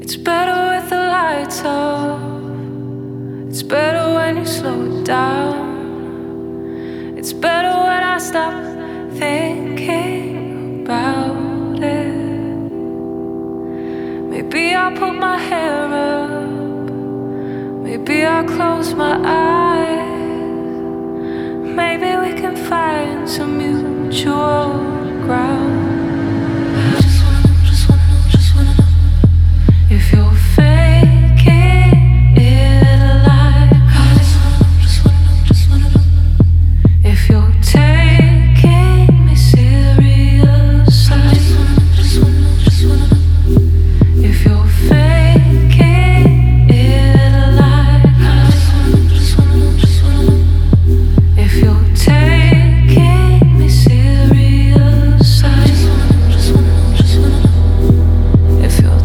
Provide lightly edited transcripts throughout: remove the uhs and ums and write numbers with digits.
It's better with the lights off. It's better when you slow it down. It's better when I stop thinking about it. Maybe I'll put my hair up. Maybe I'll close my eyes. Maybe we can find some mutual ground. If you're faking it alive, just wanna know. If you're taking me serious, just wanna know. If you're faking it alive, just wanna know. If you're taking me serious, just wanna know. If you're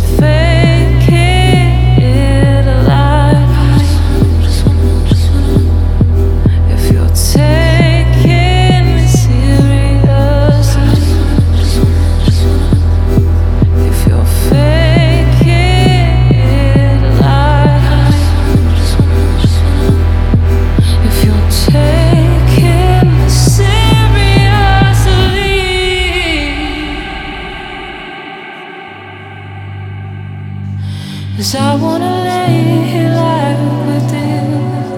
cause I wanna lay here like we did,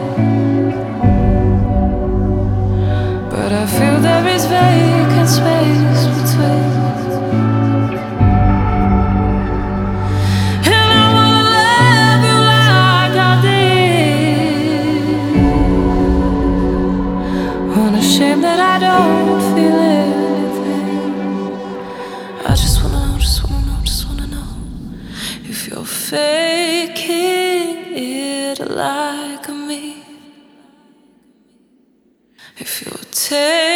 but I feel there is vacant space between. And I wanna love you like I did. Unashamed that I don't feel anything. I just wanna know, just wanna know, just wanna know. If you're faking it like me, if you're taking